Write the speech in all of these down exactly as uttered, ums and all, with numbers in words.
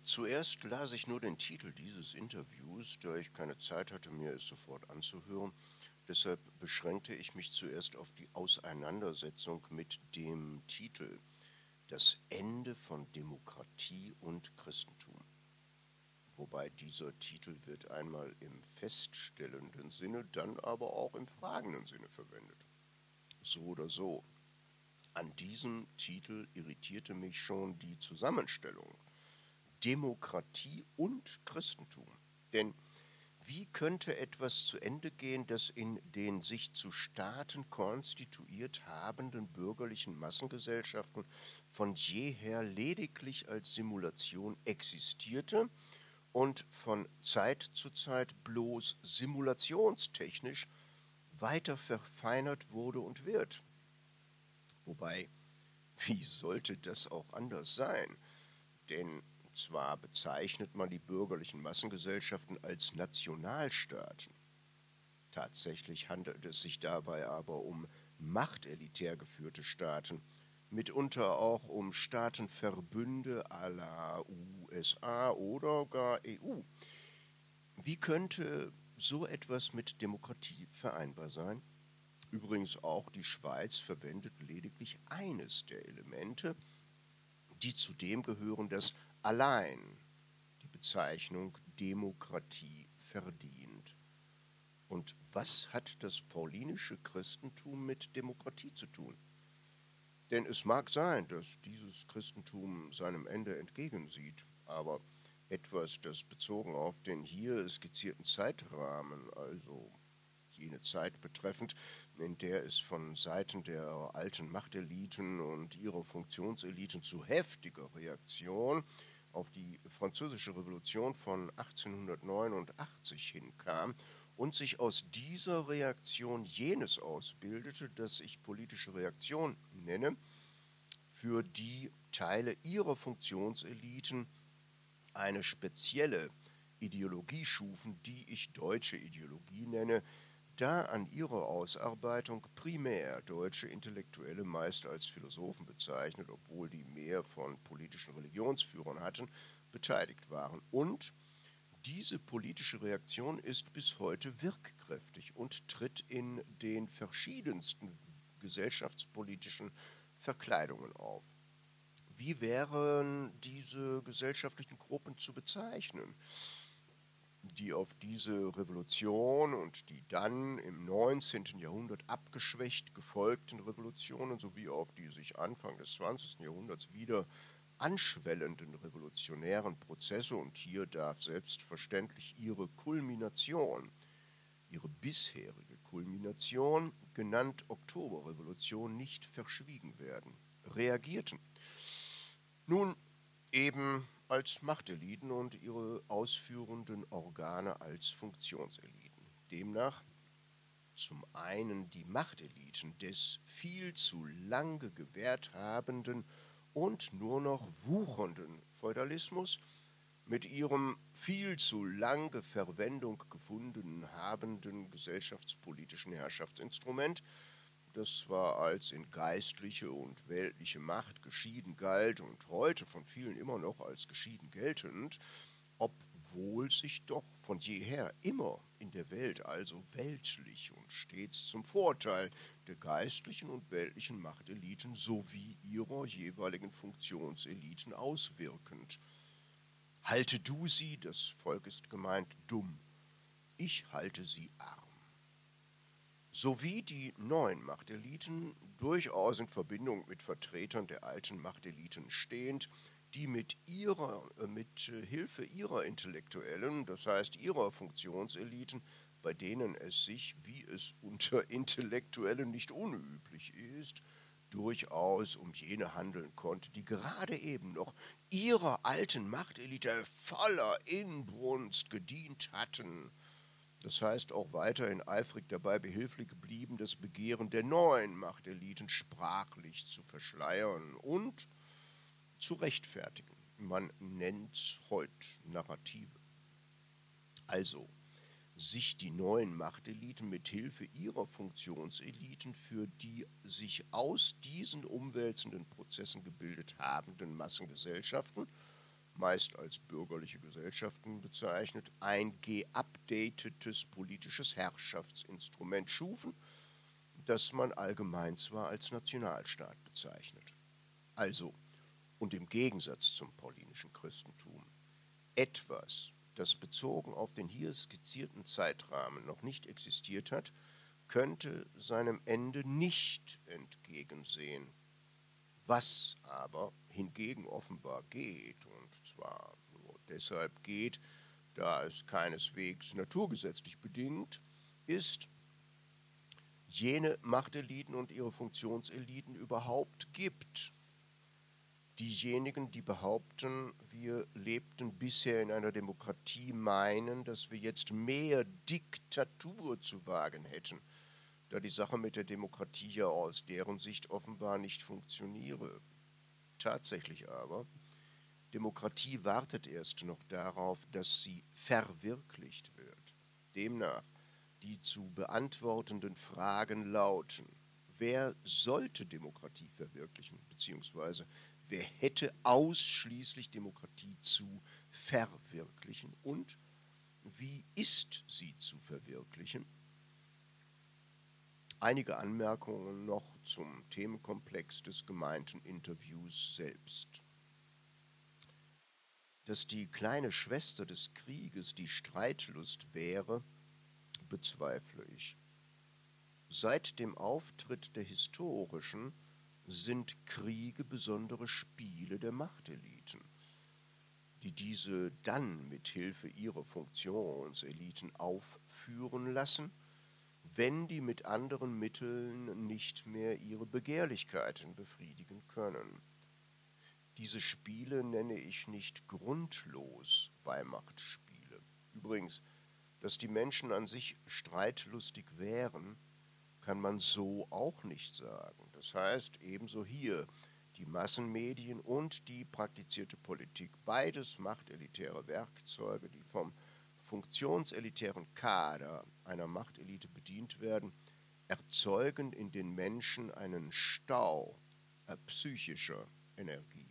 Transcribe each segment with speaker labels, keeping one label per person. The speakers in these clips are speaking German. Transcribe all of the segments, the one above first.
Speaker 1: Zuerst las ich nur den Titel dieses Interviews, da ich keine Zeit hatte, mir es sofort anzuhören. Deshalb beschränkte ich mich zuerst auf die Auseinandersetzung mit dem Titel Das Ende von Demokratie und Christentum. Wobei dieser Titel wird einmal im feststellenden Sinne, dann aber auch im fragenden Sinne verwendet. So oder so. An diesem Titel irritierte mich schon die Zusammenstellung. Demokratie und Christentum. Denn wie könnte etwas zu Ende gehen, das in den sich zu Staaten konstituiert habenden bürgerlichen Massengesellschaften von jeher lediglich als Simulation existierte und von Zeit zu Zeit bloß simulationstechnisch weiter verfeinert wurde und wird? Wobei, wie sollte das auch anders sein? Denn zwar bezeichnet man die bürgerlichen Massengesellschaften als Nationalstaaten. Tatsächlich handelt es sich dabei aber um machtelitär geführte Staaten, mitunter auch um Staatenverbünde à la U S A oder gar E U. Wie könnte so etwas mit Demokratie vereinbar sein? Übrigens auch die Schweiz verwendet lediglich eines der Elemente, die zu dem gehören, das allein die Bezeichnung Demokratie verdient. Und was hat das paulinische Christentum mit Demokratie zu tun? Denn es mag sein, dass dieses Christentum seinem Ende entgegensieht, aber etwas, das bezogen auf den hier skizzierten Zeitrahmen, also jene Zeit betreffend, in der es von Seiten der alten Machteliten und ihrer Funktionseliten zu heftiger Reaktion auf die Französische Revolution von achtzehnhundertneunundachtzig hinkam und sich aus dieser Reaktion jenes ausbildete, das ich politische Reaktion nenne, für die Teile ihrer Funktionseliten eine spezielle Ideologie schufen, die ich deutsche Ideologie nenne, da an ihrer Ausarbeitung primär deutsche Intellektuelle, meist als Philosophen bezeichnet, obwohl die mehr von politischen Religionsführern hatten, beteiligt waren. Und diese politische Reaktion ist bis heute wirkkräftig und tritt in den verschiedensten gesellschaftspolitischen Verkleidungen auf. Wie wären diese gesellschaftlichen Gruppen zu bezeichnen, die auf diese Revolution und die dann im neunzehnten Jahrhundert abgeschwächt gefolgten Revolutionen sowie auf die sich Anfang des zwanzigsten Jahrhunderts wieder anschwellenden revolutionären Prozesse, und hier darf selbstverständlich ihre Kulmination, ihre bisherige Kulmination, genannt Oktoberrevolution, nicht verschwiegen werden, reagierten? Nun, eben als Machteliten und ihre ausführenden Organe als Funktionseliten. Demnach zum einen die Machteliten des viel zu lange gewährt habenden und nur noch wuchernden Feudalismus mit ihrem viel zu lange Verwendung gefunden habenden gesellschaftspolitischen Herrschaftsinstrument, das zwar als in geistliche und weltliche Macht geschieden galt und heute von vielen immer noch als geschieden geltend, obwohl sich doch von jeher immer in der Welt also weltlich und stets zum Vorteil der geistlichen und weltlichen Machteliten sowie ihrer jeweiligen Funktionseliten auswirkend. Halte du sie, das Volk ist gemeint, dumm, ich halte sie arm. Sowie die neuen Machteliten, durchaus in Verbindung mit Vertretern der alten Machteliten stehend, die mit ihrer, äh, mit äh, Hilfe ihrer Intellektuellen, das heißt ihrer Funktionseliten, bei denen es sich, wie es unter Intellektuellen nicht unüblich ist, durchaus um jene handeln konnte, die gerade eben noch ihrer alten Machtelite voller Inbrunst gedient hatten, das heißt auch weiterhin eifrig dabei behilflich geblieben, das Begehren der neuen Machteliten sprachlich zu verschleiern und zu rechtfertigen. Man nennt's heute Narrative. Also, sich die neuen Machteliten mit Hilfe ihrer Funktionseliten für die sich aus diesen umwälzenden Prozessen gebildet habenden Massengesellschaften meist als bürgerliche Gesellschaften bezeichnet, ein geupdatetes politisches Herrschaftsinstrument schufen, das man allgemein zwar als Nationalstaat bezeichnet. Also, und im Gegensatz zum paulinischen Christentum, etwas, das bezogen auf den hier skizzierten Zeitrahmen noch nicht existiert hat, könnte seinem Ende nicht entgegensehen. Was aber hingegen offenbar geht, und zwar nur deshalb geht, da es keineswegs naturgesetzlich bedingt ist, jene Machteliten und ihre Funktionseliten überhaupt gibt. Diejenigen, die behaupten, wir lebten bisher in einer Demokratie, meinen, dass wir jetzt mehr Diktatur zu wagen hätten, da die Sache mit der Demokratie ja aus deren Sicht offenbar nicht funktioniere. Tatsächlich aber, Demokratie wartet erst noch darauf, dass sie verwirklicht wird. Demnach, die zu beantwortenden Fragen lauten: Wer sollte Demokratie verwirklichen, beziehungsweise wer hätte ausschließlich Demokratie zu verwirklichen und wie ist sie zu verwirklichen? Einige Anmerkungen noch zum Themenkomplex des gemeinten Interviews selbst. Dass die kleine Schwester des Krieges die Streitlust wäre, bezweifle ich. Seit dem Auftritt der historischen sind Kriege besondere Spiele der Machteliten, die diese dann mit Hilfe ihrer Funktionseliten aufführen lassen, wenn die mit anderen Mitteln nicht mehr ihre Begehrlichkeiten befriedigen können. Diese Spiele nenne ich nicht grundlos Weihmachtspiele. Übrigens, dass die Menschen an sich streitlustig wären, kann man so auch nicht sagen. Das heißt, ebenso hier die Massenmedien und die praktizierte Politik, beides machtelitäre Werkzeuge, die vom funktionselitären Kader einer Machtelite bedient werden, erzeugen in den Menschen einen Stau äh, psychischer Energie.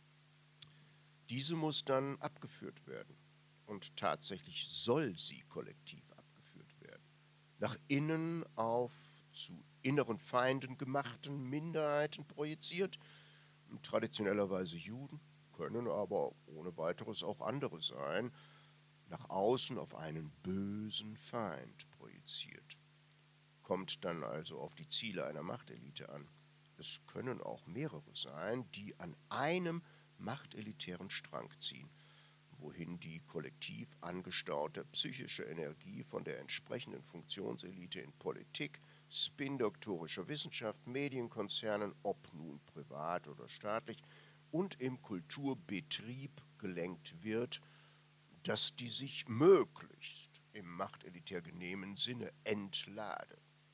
Speaker 1: Diese muss dann abgeführt werden und tatsächlich soll sie kollektiv abgeführt werden. Nach innen auf zu inneren Feinden gemachten Minderheiten projiziert, traditionellerweise Juden, können aber ohne weiteres auch andere sein, nach außen auf einen bösen Feind projiziert. Kommt dann also auf die Ziele einer Machtelite an. Es können auch mehrere sein, die an einem machtelitären Strang ziehen, wohin die kollektiv angestaute psychische Energie von der entsprechenden Funktionselite in Politik, spindoktorischer Wissenschaft, Medienkonzernen, ob nun privat oder staatlich, und im Kulturbetrieb gelenkt wird, dass die sich möglichst im machtelitär genehmen Sinne entlade.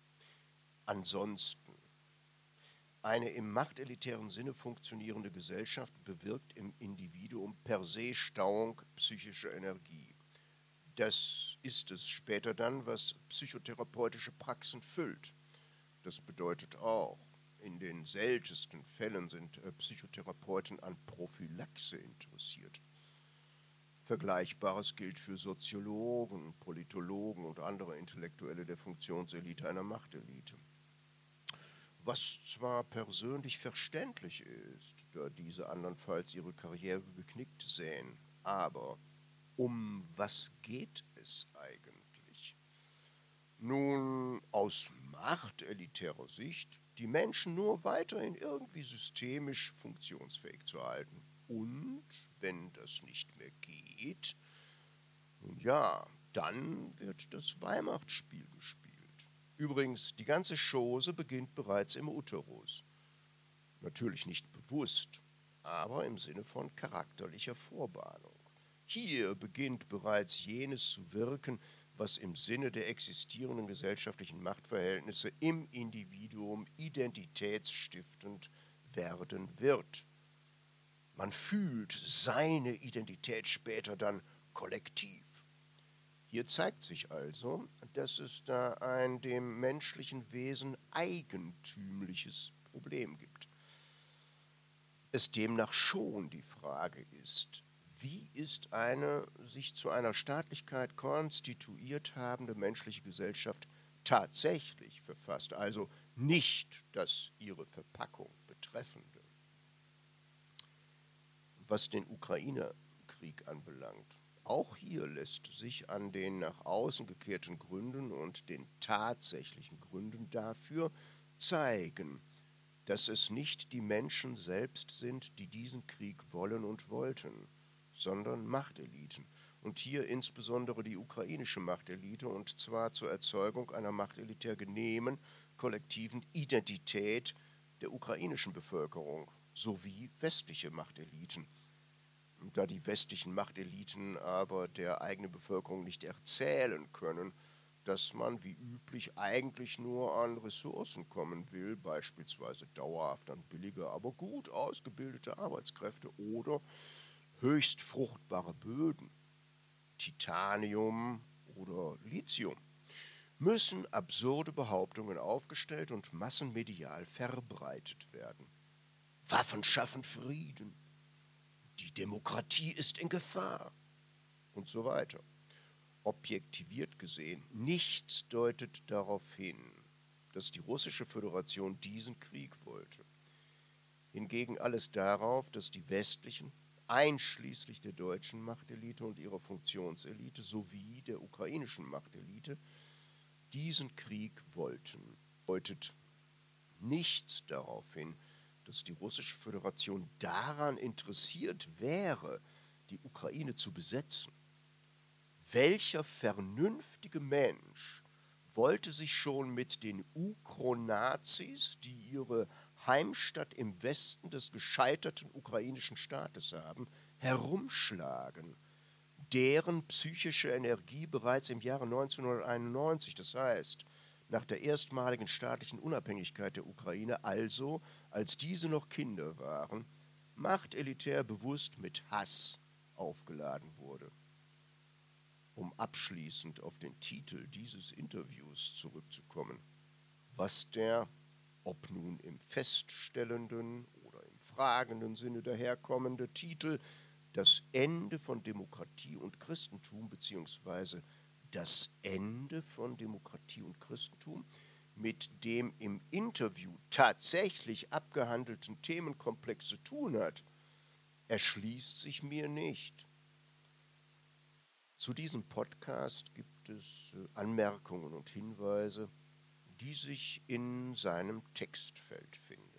Speaker 1: Ansonsten, eine im machtelitären Sinne funktionierende Gesellschaft bewirkt im Individuum per se Stauung psychischer Energie. Das ist es später dann, was psychotherapeutische Praxen füllt. Das bedeutet auch, in den seltensten Fällen sind äh, Psychotherapeuten an Prophylaxe interessiert. Vergleichbares gilt für Soziologen, Politologen und andere Intellektuelle der Funktionselite einer Machtelite. Was zwar persönlich verständlich ist, da diese andernfalls ihre Karriere geknickt sähen, aber um was geht es eigentlich? Nun, aus machtelitärer Sicht, die Menschen nur weiterhin irgendwie systemisch funktionsfähig zu halten. Und wenn das nicht mehr geht, nun ja, dann wird das Weihnachtsspiel gespielt. Übrigens, die ganze Chose beginnt bereits im Uterus. Natürlich nicht bewusst, aber im Sinne von charakterlicher Vorbahnung. Hier beginnt bereits jenes zu wirken, was im Sinne der existierenden gesellschaftlichen Machtverhältnisse im Individuum identitätsstiftend werden wird. Man fühlt seine Identität später dann kollektiv. Hier zeigt sich also, dass es da ein dem menschlichen Wesen eigentümliches Problem gibt. Es demnach schon die Frage ist, wie ist eine sich zu einer Staatlichkeit konstituiert habende menschliche Gesellschaft tatsächlich verfasst, also nicht das ihre Verpackung betreffende. Was den Ukraine-Krieg anbelangt, auch hier lässt sich an den nach außen gekehrten Gründen und den tatsächlichen Gründen dafür zeigen, dass es nicht die Menschen selbst sind, die diesen Krieg wollen und wollten, sondern Machteliten. Und hier insbesondere die ukrainische Machtelite, und zwar zur Erzeugung einer machtelitär genehmen kollektiven Identität der ukrainischen Bevölkerung sowie westliche Machteliten. Da die westlichen Machteliten aber der eigenen Bevölkerung nicht erzählen können, dass man wie üblich eigentlich nur an Ressourcen kommen will, beispielsweise dauerhaft an billige, aber gut ausgebildete Arbeitskräfte oder höchst fruchtbare Böden, Titanium oder Lithium, müssen absurde Behauptungen aufgestellt und massenmedial verbreitet werden. Waffen schaffen Frieden, die Demokratie ist in Gefahr und so weiter. Objektiviert gesehen, nichts deutet darauf hin, dass die russische Föderation diesen Krieg wollte. Hingegen alles darauf, dass die westlichen, einschließlich der deutschen Machtelite und ihrer Funktionselite sowie der ukrainischen Machtelite, diesen Krieg wollten. Deutet nichts darauf hin, dass die russische Föderation daran interessiert wäre, die Ukraine zu besetzen. Welcher vernünftige Mensch wollte sich schon mit den Ukronazis, die ihre Heimstatt im Westen des gescheiterten ukrainischen Staates haben, herumschlagen, deren psychische Energie bereits im Jahre neunzehnhunderteinundneunzig, das heißt nach der erstmaligen staatlichen Unabhängigkeit der Ukraine, also als diese noch Kinder waren, machtelitär bewusst mit Hass aufgeladen wurde. Um abschließend auf den Titel dieses Interviews zurückzukommen, was der, ob nun im feststellenden oder im fragenden Sinne daherkommende Titel Das Ende von Demokratie und Christentum bzw. Das Ende von Demokratie und Christentum mit dem im Interview tatsächlich abgehandelten Themenkomplex zu tun hat, erschließt sich mir nicht. Zu diesem Podcast gibt es äh, Anmerkungen und Hinweise, die sich in seinem Textfeld finden.